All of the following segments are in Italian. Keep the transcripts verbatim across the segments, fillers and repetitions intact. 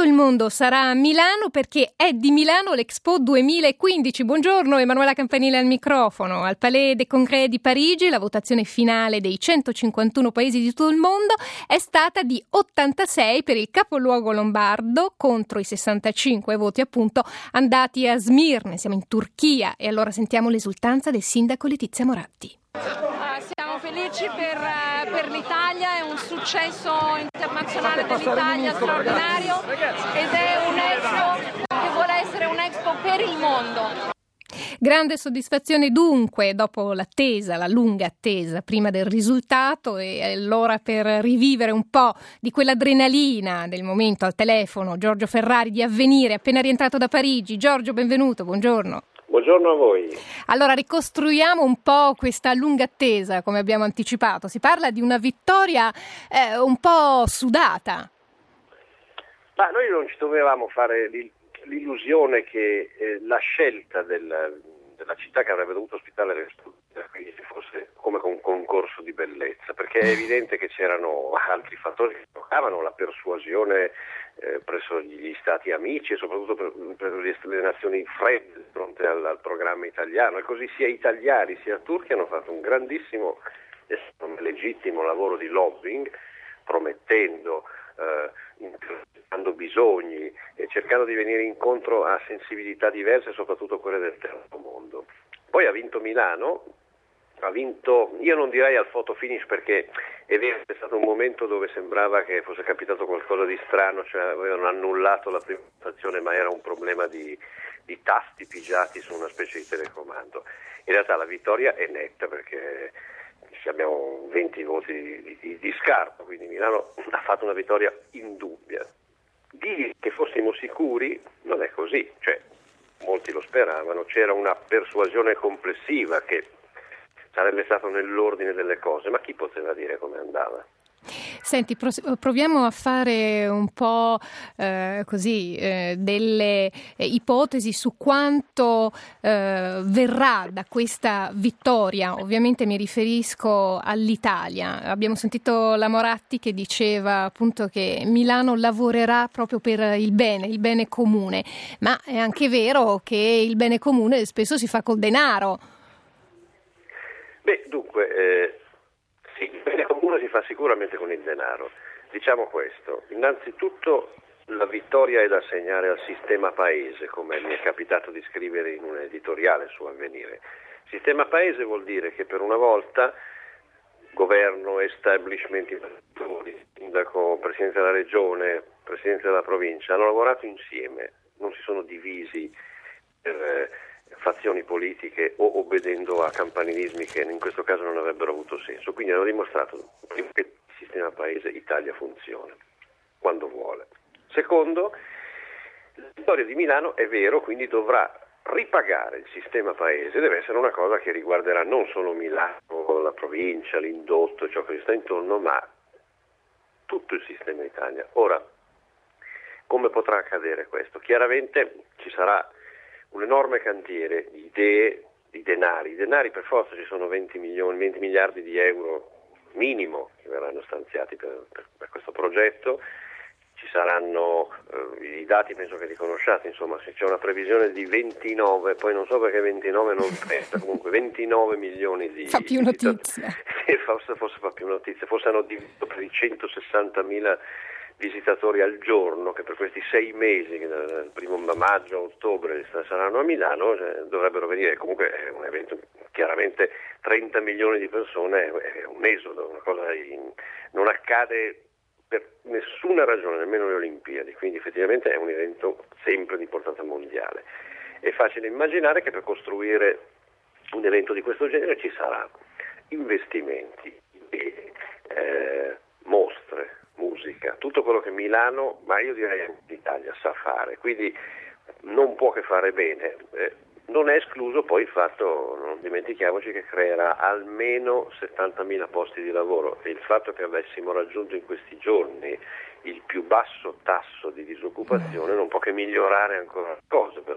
tutto il mondo sarà a Milano perché è di Milano l'Expo duemilaquindici. Buongiorno, Emanuela Campanile al microfono. Al Palais des Congrès di Parigi la votazione finale dei centocinquantuno paesi di tutto il mondo è stata di ottantasei per il capoluogo lombardo contro i sessantacinque voti appunto andati a Smirne. Siamo in Turchia e allora sentiamo l'esultanza del sindaco Letizia Moratti. Siamo felici per, per l'Italia, è un successo internazionale dell'Italia straordinario ed è un Expo che vuole essere un Expo per il mondo. Grande soddisfazione dunque dopo l'attesa, la lunga attesa prima del risultato, e allora per rivivere un po' di quell'adrenalina del momento al telefono Giorgio Ferrari di Avvenire, appena rientrato da Parigi. Giorgio, benvenuto, buongiorno. Buongiorno a voi. Allora ricostruiamo un po' questa lunga attesa, come abbiamo anticipato. Si parla di una vittoria eh, un po' sudata. Ma noi non ci dovevamo fare l'illusione che eh, la scelta del, della città che avrebbe dovuto ospitare l'Expo quindi fosse come un concorso di bellezza, perché è evidente che c'erano altri fattori che giocavano, la persuasione eh, presso gli stati amici e soprattutto per, per le nazioni fredde di fronte al, al programma italiano, e così sia italiani sia turchi hanno fatto un grandissimo e legittimo lavoro di lobbying, promettendo, eh, intercettando bisogni e cercando di venire incontro a sensibilità diverse, soprattutto quelle del terzo mondo. Poi ha vinto Milano, ha vinto, io non direi al photo finish perché è vero che è stato un momento dove sembrava che fosse capitato qualcosa di strano, cioè avevano annullato la prima votazione ma era un problema di, di tasti pigiati su una specie di telecomando. In realtà la vittoria è netta perché abbiamo venti voti di, di, di scarto, quindi Milano ha fatto una vittoria indubbia. Dire che fossimo sicuri non è così, cioè molti lo speravano, c'era una persuasione complessiva che sarebbe stato nell'ordine delle cose, ma chi poteva dire come andava? Senti, proviamo a fare un po' eh, così eh, delle eh, ipotesi su quanto eh, verrà da questa vittoria. Ovviamente mi riferisco all'Italia. Abbiamo sentito la Moratti che diceva appunto che Milano lavorerà proprio per il bene, il bene comune, ma è anche vero che il bene comune spesso si fa col denaro. Beh, dunque, eh, sì, il bene comune si fa sicuramente con il denaro. Diciamo questo, innanzitutto la vittoria è da assegnare al sistema paese, come mi è capitato di scrivere in un editoriale su Avvenire. Sistema paese vuol dire che per una volta governo, establishment, sindaco, presidente della regione, presidente della provincia hanno lavorato insieme, non si sono divisi per eh, fazioni politiche o obbedendo a campanilismi che in questo caso non avrebbero avuto senso. Quindi hanno dimostrato che il sistema paese Italia funziona quando vuole. Secondo, la vittoria di Milano è vero, quindi dovrà ripagare il sistema paese, deve essere una cosa che riguarderà non solo Milano, la provincia, l'indotto, ciò che gli sta intorno, ma tutto il sistema Italia. Ora, come potrà accadere questo? Chiaramente ci sarà un enorme cantiere di idee, di denari. I denari per forza, ci sono venti milioni, venti miliardi di euro minimo che verranno stanziati per, per, per questo progetto. Ci saranno, eh, i dati penso che li conosciate, insomma se c'è una previsione di ventinove, poi non so perché ventinove non trenta, comunque ventinove milioni di... Fa più notizia. Di, forse, forse fa più notizia, forse hanno diviso per i centosessantamila visitatori al giorno che per questi sei mesi, dal primo maggio a ottobre saranno a Milano, cioè, dovrebbero venire. Comunque è un evento, chiaramente trenta milioni di persone è un esodo, una cosa in, non accade per nessuna ragione, nemmeno le Olimpiadi, quindi effettivamente è un evento sempre di portata mondiale. È facile immaginare che per costruire un evento di questo genere ci sarà investimenti, eh, mostre, musica, tutto quello che Milano, ma io direi anche l'Italia, sa fare, quindi non può che fare bene. Eh, non è escluso poi il fatto, non dimentichiamoci, che creerà almeno settantamila posti di lavoro, e il fatto che avessimo raggiunto in questi giorni il più basso tasso di disoccupazione non può che migliorare ancora le cose per noi.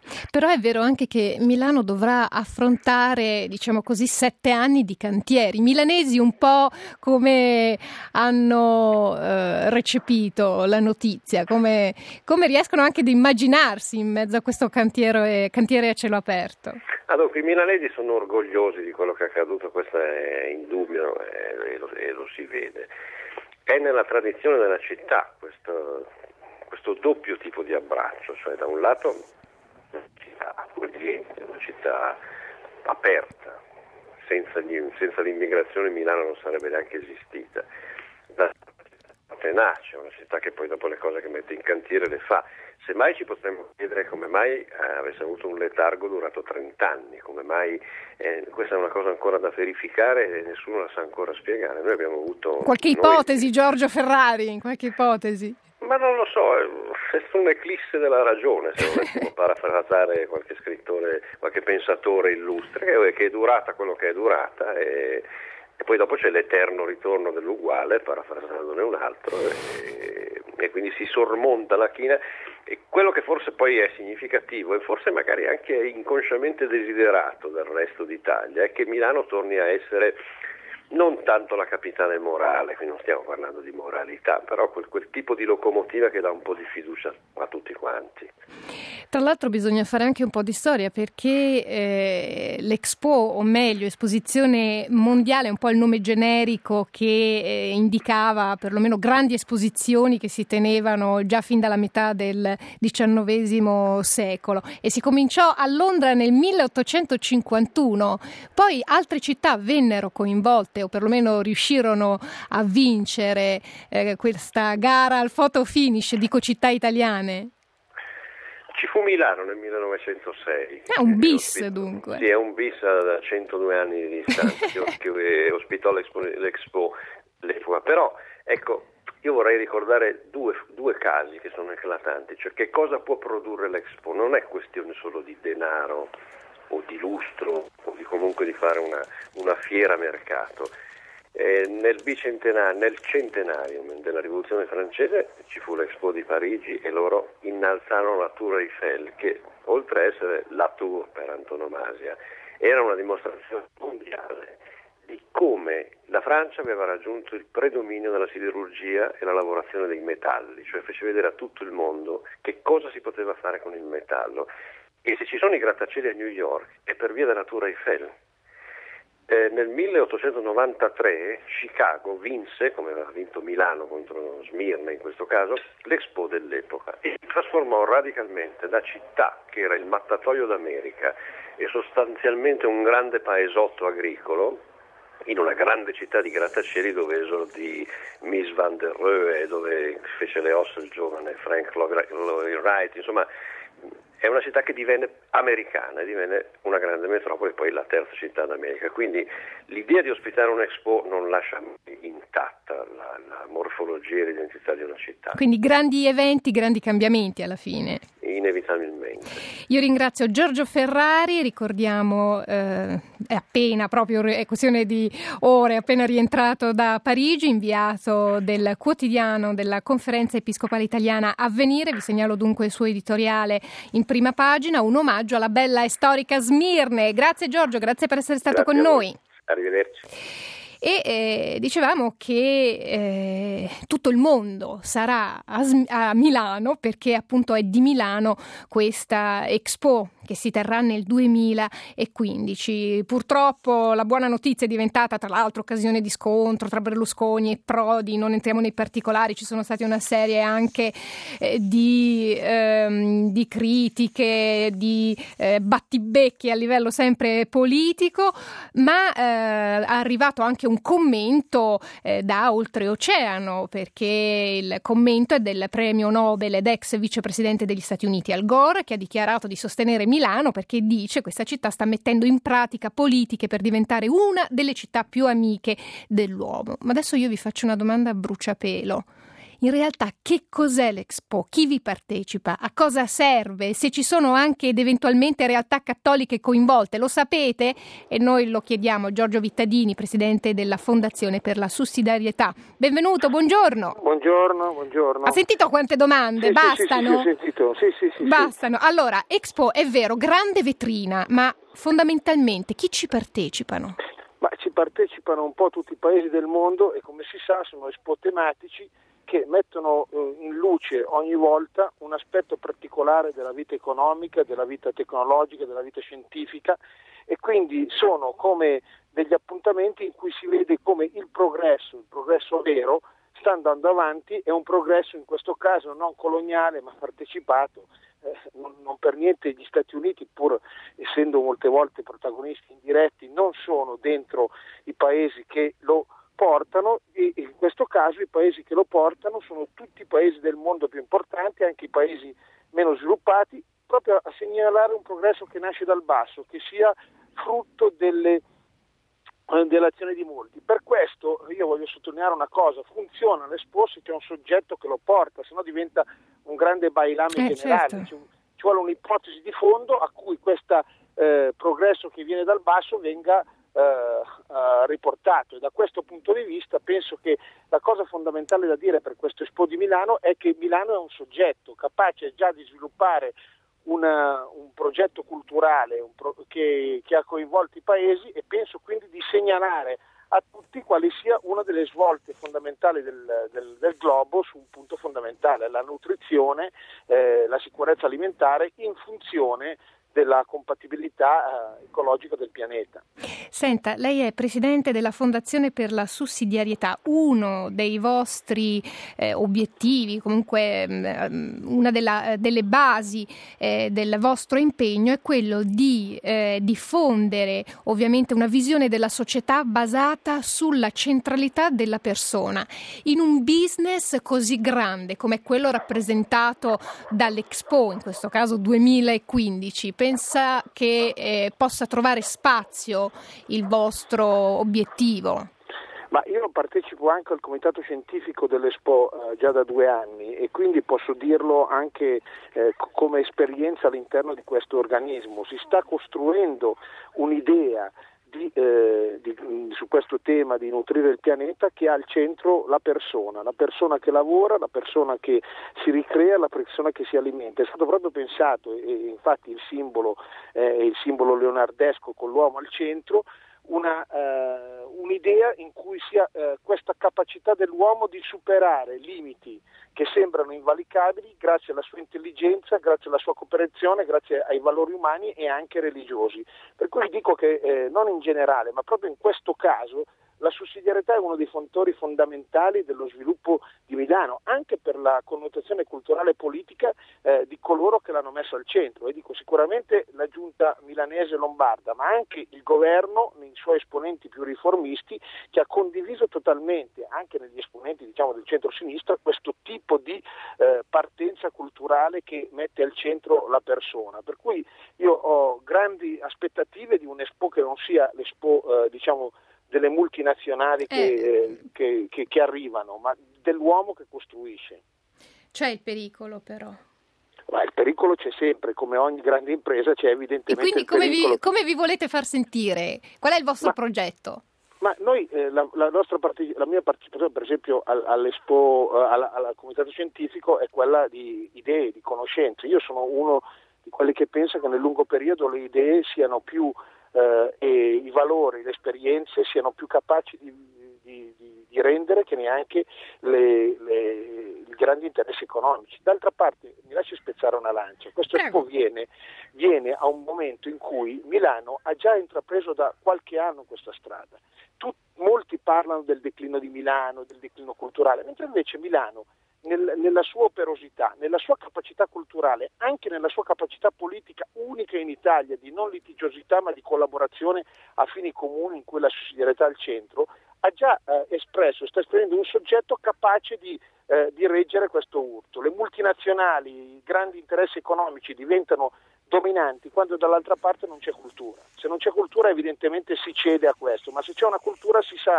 Però è vero anche che Milano dovrà affrontare, diciamo così, sette anni di cantieri. I milanesi un po' come hanno eh, recepito la notizia, come, come riescono anche ad immaginarsi in mezzo a questo cantiere, cantiere a cielo aperto. Allora, i milanesi sono orgogliosi di quello che è accaduto, questo è indubbio e lo, e lo si vede. È nella tradizione della città questo, questo doppio tipo di abbraccio, cioè da un lato una città accogliente, una città aperta, senza, gli, senza l'immigrazione Milano non sarebbe neanche esistita, da tenace, una città che poi dopo le cose che mette in cantiere le fa. Semmai ci potremmo chiedere come mai eh, avesse avuto un letargo durato trent'anni, come mai, eh, questa è una cosa ancora da verificare e nessuno la sa ancora spiegare. Noi abbiamo avuto... Qualche ipotesi, noi... Giorgio Ferrari, qualche ipotesi? Ma non lo so, è un'eclisse della ragione, se volessimo parafrasare qualche scrittore, qualche pensatore illustre, che, che è durata quello che è durata e, e poi dopo c'è l'eterno ritorno dell'uguale, parafrasandone un altro, e, e quindi si sormonta la china. E quello che forse poi è significativo e forse magari anche inconsciamente desiderato dal resto d'Italia è che Milano torni a essere non tanto la capitale morale, qui non stiamo parlando di moralità, però quel, quel tipo di locomotiva che dà un po' di fiducia a tutti quanti. Tra l'altro bisogna fare anche un po' di storia perché eh, l'Expo, o meglio Esposizione Mondiale, è un po' il nome generico che eh, indicava perlomeno grandi esposizioni che si tenevano già fin dalla metà del diciannovesimo secolo e si cominciò a Londra nel milleottocentocinquantuno, poi altre città vennero coinvolte o perlomeno riuscirono a vincere eh, questa gara al photo finish, dico città italiane. Ci fu Milano nel millenovecentosei. È un bis ospit- dunque. Sì, è un bis da centodue anni di distanza che, che ospitò l'Expo, l'Expo l'epoca. Però, ecco, io vorrei ricordare due, due casi che sono eclatanti. Cioè, che cosa può produrre l'Expo? Non è questione solo di denaro o di lustro o di comunque di fare una, una fiera mercato. Eh, nel bicentenario, nel centenario della rivoluzione francese ci fu l'Expo di Parigi e loro innalzarono la Tour Eiffel che oltre a essere la tour per antonomasia era una dimostrazione mondiale di come la Francia aveva raggiunto il predominio della siderurgia e la lavorazione dei metalli, cioè fece vedere a tutto il mondo che cosa si poteva fare con il metallo. E se ci sono i grattacieli a New York è per via della Tour Eiffel. Eh, nel milleottocentonovantatré Chicago vinse, come aveva vinto Milano contro Smirna in questo caso, l'Expo dell'epoca e si trasformò radicalmente da città che era il mattatoio d'America e sostanzialmente un grande paesotto agricolo in una grande città di grattacieli dove esordì Mies van der Rohe, dove fece le ossa il giovane Frank Lloyd Wright, insomma è una città che divenne americana, divenne una grande metropoli, poi la terza città d'America. Quindi l'idea di ospitare un'Expo non lascia intatta la, la morfologia e l'identità di una città. Quindi grandi eventi, grandi cambiamenti alla fine. Inevitabilmente. Io ringrazio Giorgio Ferrari, ricordiamo eh, è appena, proprio è questione di ore, appena rientrato da Parigi, inviato del quotidiano della Conferenza Episcopale Italiana Avvenire. Vi segnalo dunque il suo editoriale in prima pagina, un omaggio alla bella e storica Smirne. Grazie Giorgio, grazie per essere stato Grazie con noi. Arrivederci. E eh, dicevamo che eh, tutto il mondo sarà a, a Milano perché appunto è di Milano questa Expo che si terrà nel duemilaquindici. Purtroppo la buona notizia è diventata tra l'altro occasione di scontro tra Berlusconi e Prodi, non entriamo nei particolari, ci sono state una serie anche eh, di, ehm, di critiche, di eh, battibecchi a livello sempre politico, ma eh, è arrivato anche un commento eh, da oltreoceano, perché il commento è del premio Nobel ed ex vicepresidente degli Stati Uniti Al Gore, che ha dichiarato di sostenere Milano perché dice che questa città sta mettendo in pratica politiche per diventare una delle città più amiche dell'uomo. Ma adesso io vi faccio una domanda a bruciapelo. in realtà che cos'è l'Expo, chi vi partecipa, a cosa serve, se ci sono anche ed eventualmente realtà cattoliche coinvolte, lo sapete? E noi lo chiediamo a Giorgio Vittadini, presidente della Fondazione per la Sussidiarietà. Benvenuto, buongiorno. Buongiorno, buongiorno. Ha sentito quante domande? Sì, Bastano? Sì, sì, sì, ho sentito. Sì, sì, sì, Bastano. Sì. Allora, Expo è vero, grande vetrina, ma fondamentalmente chi ci partecipano? Ma ci partecipano un po' tutti i paesi del mondo e, come si sa, sono Expo tematici che mettono in luce ogni volta un aspetto particolare della vita economica, della vita tecnologica, della vita scientifica, e quindi sono come degli appuntamenti in cui si vede come il progresso, il progresso vero, sta andando avanti. È un progresso in questo caso non coloniale ma partecipato. Eh, non, non per niente gli Stati Uniti, pur essendo molte volte protagonisti indiretti, non sono dentro i paesi che lo portano, e in questo caso i paesi che lo portano sono tutti i paesi del mondo più importanti, anche i paesi meno sviluppati, proprio a segnalare un progresso che nasce dal basso, che sia frutto delle dell'azione di molti. Per questo io voglio sottolineare una cosa: funziona l'Expo se c'è un soggetto che lo porta, sennò diventa un grande bailame eh, generale. certo. ci, ci vuole un'ipotesi di fondo a cui questo eh, progresso che viene dal basso venga eh, eh, riportato, e da questo punto di vista penso che la cosa fondamentale da dire per questo Expo di Milano è che Milano è un soggetto capace già di sviluppare Una, un progetto culturale un pro, che, che ha coinvolto i paesi, e penso quindi di segnalare a tutti quale sia una delle svolte fondamentali del, del, del globo su un punto fondamentale: la nutrizione, eh, la sicurezza alimentare in funzione della compatibilità eh, ecologica del pianeta. Senta, lei è presidente della Fondazione per la Sussidiarietà. Uno dei vostri eh, obiettivi, comunque mh, una della, delle basi eh, del vostro impegno è quello di eh, diffondere ovviamente una visione della società basata sulla centralità della persona in un business così grande come quello rappresentato dall'Expo, in questo caso duemilaquindici. Pensa che eh, possa trovare spazio il vostro obiettivo? Ma io partecipo anche al comitato scientifico dell'Expo eh, già da due anni, e quindi posso dirlo anche eh, come esperienza all'interno di questo organismo. Si sta costruendo un'idea Di, eh, di, su questo tema di nutrire il pianeta, che ha al centro la persona, la persona che lavora, la persona che si ricrea, la persona che si alimenta. È stato proprio pensato, e, e infatti il simbolo è eh, il simbolo leonardesco con l'uomo al centro, una, eh, un'idea in cui sia eh, questa capacità dell'uomo di superare limiti che sembrano invalicabili grazie alla sua intelligenza, grazie alla sua cooperazione, grazie ai valori umani e anche religiosi. Per cui dico che eh, non in generale, ma proprio in questo caso la sussidiarietà è uno dei fattori fondamentali dello sviluppo di Milano, anche per la connotazione culturale e politica eh, di coloro che l'hanno messo al centro. E dico sicuramente la giunta milanese lombarda, ma anche il governo nei suoi esponenti più riformisti, che ha condiviso totalmente, anche negli esponenti diciamo del centro-sinistra, questo tipo di eh, partenza culturale che mette al centro la persona. Per cui io ho grandi aspettative di un Expo che non sia l'Expo eh, diciamo delle multinazionali che, eh. che, che, che arrivano, ma dell'uomo che costruisce. C'è il pericolo però. Ma il pericolo c'è sempre, come ogni grande impresa c'è evidentemente. E quindi il come pericolo. vi, come vi volete far sentire? Qual è il vostro ma, progetto? Ma noi, eh, la, la, nostra parteci- la mia partecipazione per esempio al, all'Expo, eh, alla, al comitato scientifico è quella di idee, di conoscenze. Io sono uno di quelli che pensa che nel lungo periodo le idee siano più Uh, e i valori, le esperienze siano più capaci di, di, di, di rendere che neanche le, le, i grandi interessi economici. D'altra parte mi lasci spezzare una lancia: questo Expo viene, viene a un momento in cui Milano ha già intrapreso da qualche anno questa strada. Tut, molti parlano del declino di Milano, del declino culturale, mentre invece Milano Nel, nella sua operosità, nella sua capacità culturale, anche nella sua capacità politica unica in Italia di non litigiosità ma di collaborazione a fini comuni in cui la sussidiarietà è al centro, ha già eh, espresso, sta esprimendo un soggetto capace di, eh, di reggere questo urto. Le multinazionali, i grandi interessi economici diventano dominanti quando dall'altra parte non c'è cultura. Se non c'è cultura evidentemente si cede a questo, ma se c'è una cultura si sa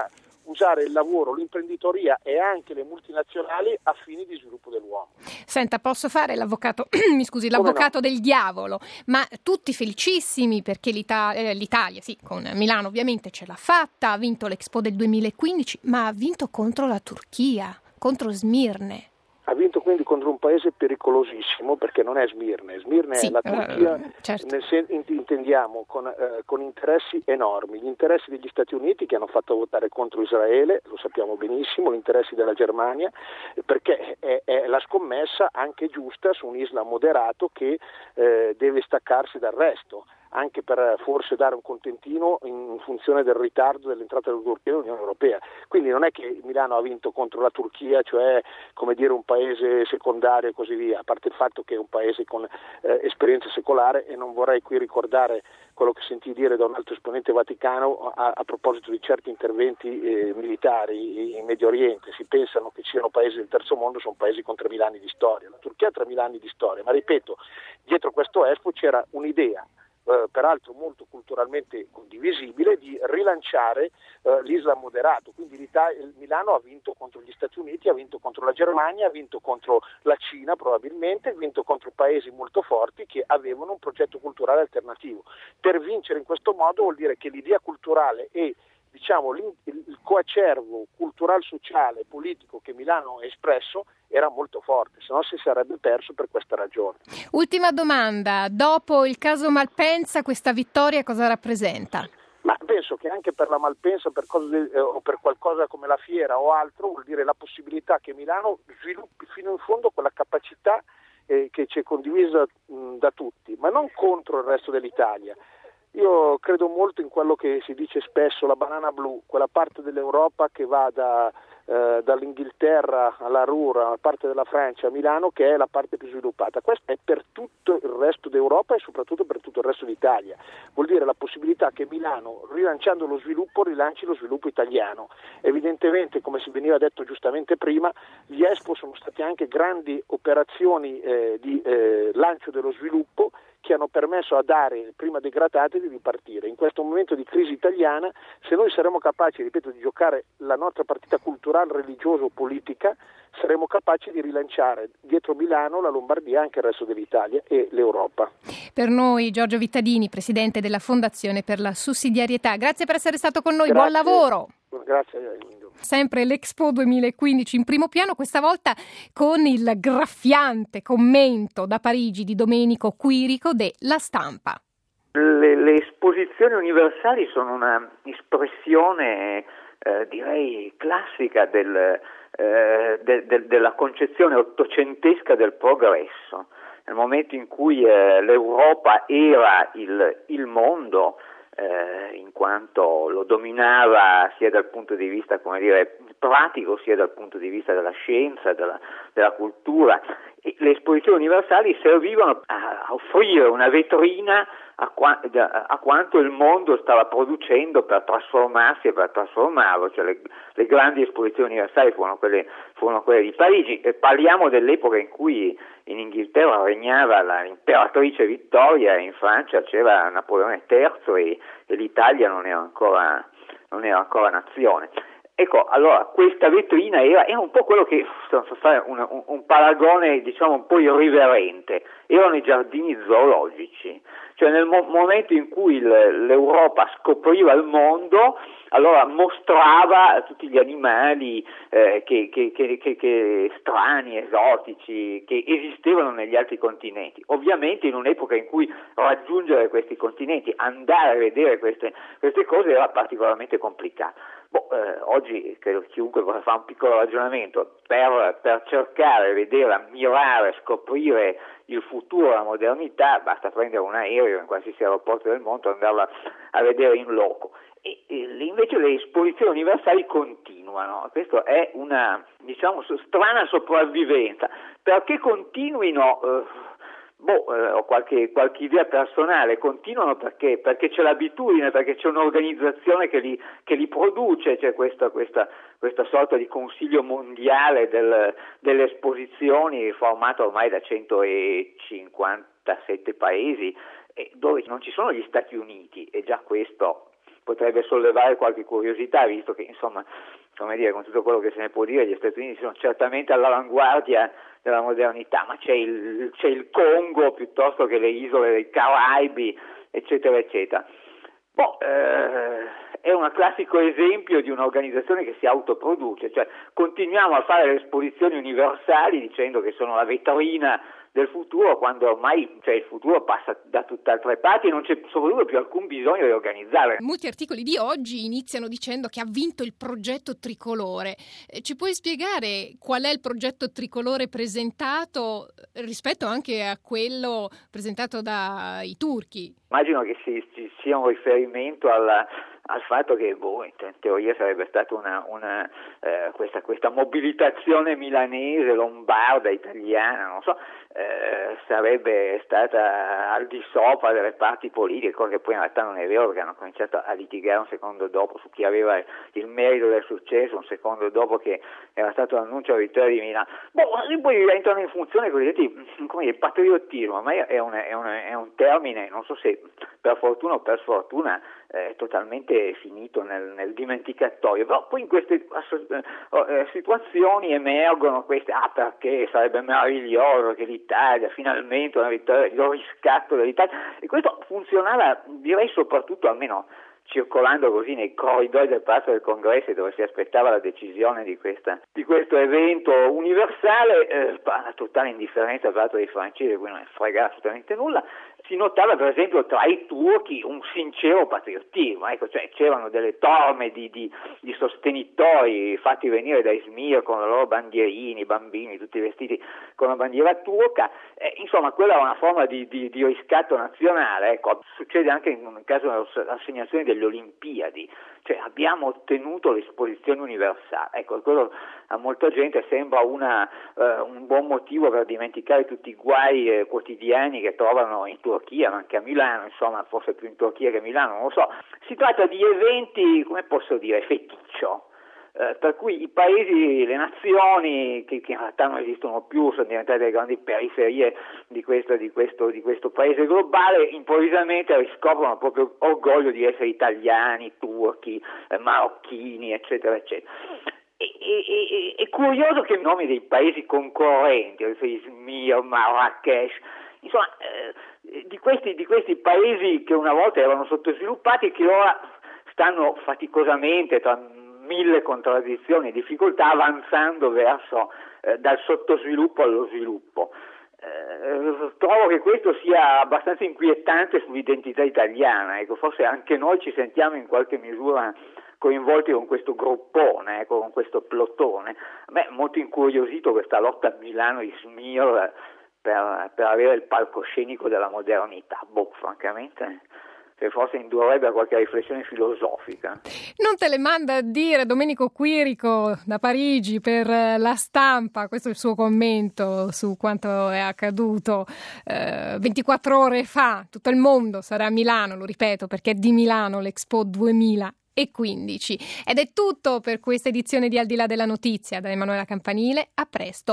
usare il lavoro, l'imprenditoria e anche le multinazionali a fini di sviluppo dell'uomo. Senta, posso fare l'avvocato, mi scusi, Come l'avvocato no? del diavolo, ma tutti felicissimi perché l'Ita- eh, l'Italia, sì, con Milano ovviamente ce l'ha fatta, ha vinto l'Expo del duemilaquindici, ma ha vinto contro la Turchia, contro Smirne. Ha vinto quindi contro un paese pericolosissimo, perché non è Smirne, Smirne Sì, è la Turchia, uh, certo. nel sen- intendiamo con, eh, con interessi enormi, gli interessi degli Stati Uniti che hanno fatto votare contro Israele, lo sappiamo benissimo, gli interessi della Germania, perché è, è la scommessa anche giusta su un Islam moderato che eh, deve staccarsi dal resto, anche per forse dare un contentino in funzione del ritardo dell'entrata della Turchia nell'Unione Europea. Quindi non è che Milano ha vinto contro la Turchia, cioè come dire un paese secondario e così via, a parte il fatto che è un paese con eh, esperienza secolare, e non vorrei qui ricordare quello che sentii dire da un altro esponente vaticano a, a proposito di certi interventi eh, militari in Medio Oriente. Si pensano che siano paesi del terzo mondo, sono paesi con tremila anni di storia. La Turchia ha tremila anni di storia, ma ripeto, dietro questo Expo c'era un'idea, Eh, peraltro molto culturalmente condivisibile, di rilanciare eh, l'Islam moderato. Quindi il Milano ha vinto contro gli Stati Uniti, ha vinto contro la Germania, ha vinto contro la Cina probabilmente, ha vinto contro paesi molto forti che avevano un progetto culturale alternativo. Per vincere in questo modo vuol dire che l'idea culturale e diciamo il coacervo cultural, sociale, politico che Milano ha espresso era molto forte, se no si sarebbe perso per questa ragione. Ultima domanda, dopo il caso Malpensa questa vittoria cosa rappresenta? Ma penso che anche per la Malpensa per cose, eh, o per qualcosa come la fiera o altro vuol dire la possibilità che Milano sviluppi fino in fondo quella capacità eh, che ci è condivisa mh, da tutti, ma non contro il resto dell'Italia. Io credo molto in quello che si dice spesso, la banana blu, quella parte dell'Europa che va da, eh, dall'Inghilterra alla Ruhr, alla parte della Francia a Milano, che è la parte più sviluppata. Questo è per tutto il resto d'Europa e soprattutto per tutto il resto d'Italia. Vuol dire la possibilità che Milano, rilanciando lo sviluppo, rilanci lo sviluppo italiano. Evidentemente, come si veniva detto giustamente prima, gli Expo sono stati anche grandi operazioni eh, di eh, lancio dello sviluppo, che hanno permesso a aree prima degradate di ripartire. In questo momento di crisi italiana, se noi saremo capaci, ripeto, di giocare la nostra partita culturale, religiosa o politica, saremo capaci di rilanciare dietro Milano, la Lombardia e anche il resto dell'Italia e l'Europa. Per noi Giorgio Vittadini, presidente della Fondazione per la Sussidiarietà. Grazie per essere stato con noi, Grazie. Buon lavoro! Grazie. Sempre l'Expo duemilaquindici in primo piano, questa volta con il graffiante commento da Parigi di Domenico Quirico de La Stampa. Le, le esposizioni universali sono una espressione eh, direi classica del, eh, de, de, della concezione ottocentesca del progresso. Nel momento in cui eh, l'Europa era il, il mondo, Eh, in quanto lo dominava sia dal punto di vista, come dire, pratico, sia dal punto di vista della scienza, della, della cultura. E le esposizioni universali servivano a, a offrire una vetrina a, qua, a quanto il mondo stava producendo per trasformarsi e per trasformarlo. Cioè le, le grandi esposizioni universali furono quelle, furono quelle di Parigi, e parliamo dell'epoca in cui in Inghilterra regnava l'imperatrice Vittoria e in Francia c'era Napoleone terzo e, e l'Italia non era ancora, non era ancora nazione. Ecco, allora questa vetrina era, era un po' quello che, per fare un, un, un paragone diciamo un po' irriverente, erano i giardini zoologici, cioè nel mo- momento in cui l- l'Europa scopriva il mondo, allora mostrava tutti gli animali eh, che, che, che, che, che strani, esotici, che esistevano negli altri continenti. Ovviamente in un'epoca in cui raggiungere questi continenti, andare a vedere queste, queste cose era particolarmente complicato. Boh, eh, oggi credo che chiunque vorrà fare un piccolo ragionamento per, per cercare, vedere, ammirare, scoprire il futuro, la modernità, basta prendere un aereo in qualsiasi aeroporto del mondo e andarla a vedere in loco. E, e invece le esposizioni universali continuano. Questa è una, diciamo, strana sopravvivenza. Perché continuino? Eh, Boh, eh, ho qualche, qualche idea personale, continuano perché, perché c'è l'abitudine, perché c'è un'organizzazione che li, che li produce, c'è questa, questa, questa sorta di consiglio mondiale del, delle esposizioni formato ormai da centocinquantasette paesi, eh, dove non ci sono gli Stati Uniti, e già questo potrebbe sollevare qualche curiosità, visto che insomma, come dire, con tutto quello che se ne può dire, gli Stati Uniti sono certamente all'avanguardia della modernità, ma c'è il, c'è il Congo piuttosto che le isole dei Caraibi, eccetera, eccetera. Boh, eh, è un classico esempio di un'organizzazione che si autoproduce, cioè continuiamo a fare le esposizioni universali dicendo che sono la vetrina del futuro, quando ormai cioè, il futuro passa da tutt'altre parti e non c'è soprattutto più alcun bisogno di organizzare. Molti articoli di oggi iniziano dicendo che ha vinto il progetto tricolore. Eh, ci puoi spiegare qual è il progetto tricolore presentato rispetto anche a quello presentato dai turchi? Immagino che ci, ci sia un riferimento alla, al fatto che boh, in teoria sarebbe stata una, una eh, questa, questa mobilitazione milanese, lombarda, italiana, non so, eh, sarebbe stata al di sopra delle parti politiche, cosa che poi in realtà non è vero, perché hanno cominciato a litigare un secondo dopo su chi aveva il merito del successo, un secondo dopo che era stato l'annuncio alla vittoria di Milano. Boh, poi entrano in funzione i cosiddetti, come dire, patriottismo, ma è un, è, un, è un termine, non so se per fortuna o per sfortuna è totalmente finito nel, nel dimenticatoio, però poi in queste eh, situazioni emergono queste, ah perché sarebbe meraviglioso che l'Italia finalmente una vittoria, il riscatto dell'Italia, e questo funzionava direi soprattutto almeno circolando così nei corridoi del Palazzo del Congresso dove si aspettava la decisione di, questa, di questo evento universale, eh, la totale indifferenza da parte dei francesi, cui non ne frega assolutamente nulla. Si notava per esempio tra i turchi un sincero patriottismo, ecco, cioè c'erano delle torme di, di, di sostenitori fatti venire da Izmir con i loro bandierini, bambini tutti vestiti con la bandiera turca, eh, insomma quella era una forma di, di, di riscatto nazionale, ecco. Succede anche in caso dell'assegnazione delle Olimpiadi, cioè abbiamo ottenuto l'esposizione universale, ecco, quello a molta gente sembra una, eh, un buon motivo per dimenticare tutti i guai eh, quotidiani che trovano in Turchia, ma anche a Milano, insomma forse più in Turchia che a Milano, non lo so. Si tratta di eventi, come posso dire, feticcio, eh, per cui i paesi, le nazioni che, che in realtà non esistono più, sono diventate delle grandi periferie di questo, di questo, di questo paese globale, improvvisamente riscoprono il proprio orgoglio di essere italiani, turchi, eh, marocchini, eccetera, eccetera. È curioso che i nomi dei paesi concorrenti, Izmir, Marrakesh, insomma, eh, di, questi, di questi paesi che una volta erano sottosviluppati e che ora stanno faticosamente, tra mille contraddizioni e difficoltà, avanzando verso eh, dal sottosviluppo allo sviluppo. Eh, trovo che questo sia abbastanza inquietante sull'identità italiana, ecco, forse anche noi ci sentiamo in qualche misura coinvolti con questo gruppone, ecco, con questo plotone. A me è molto incuriosito questa lotta a Milano-Izmir per, per avere il palcoscenico della modernità. Boh, francamente, che forse indurrebbe a qualche riflessione filosofica. Non te le manda a dire Domenico Quirico da Parigi per La Stampa, questo è il suo commento su quanto è accaduto eh, ventiquattro ore fa. Tutto il mondo sarà a Milano, lo ripeto, perché è di Milano l'Expo duemilaquindici. Ed è tutto per questa edizione di Al di là della notizia. Da Emanuela Campanile, a presto.